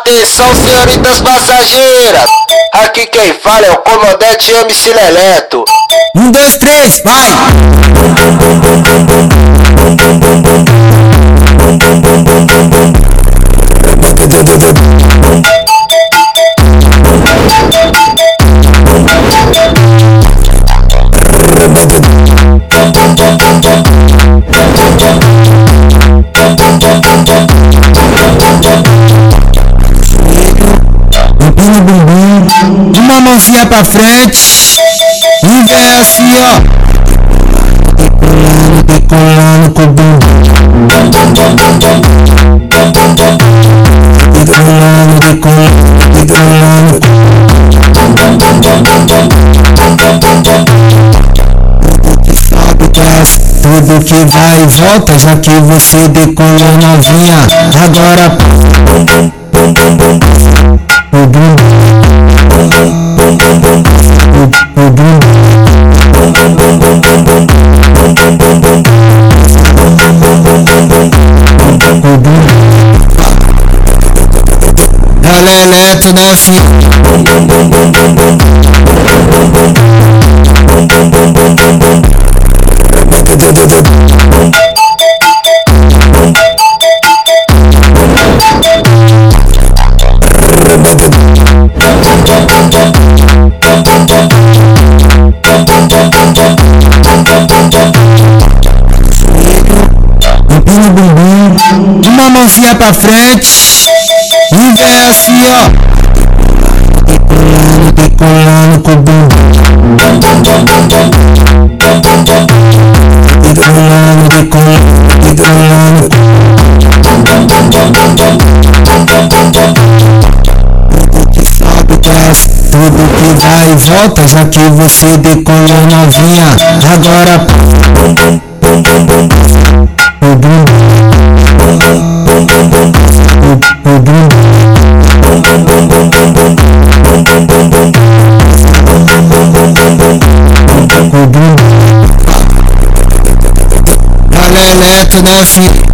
Atenção, senhoritas passageiras, aqui quem fala é o comandante MC Leleto. 1, 2, 3, vai! Empina o bumbum, uma mãozinha pra frente e vem assim, ó, decolando com o bumbum, decolando. Tudo que vai e volta, já que você decolou novinha. Agora o bumbum, o bumbum. É Leleto, né, filho? Empina o bumbum, uma mãozinha pra frente e vem assim, ó, decolando com o bumbum, decolando. Tudo que vai e volta, já que você decolou novinha. Agora o bumbum, o bumbum. É Leleto, né, filho?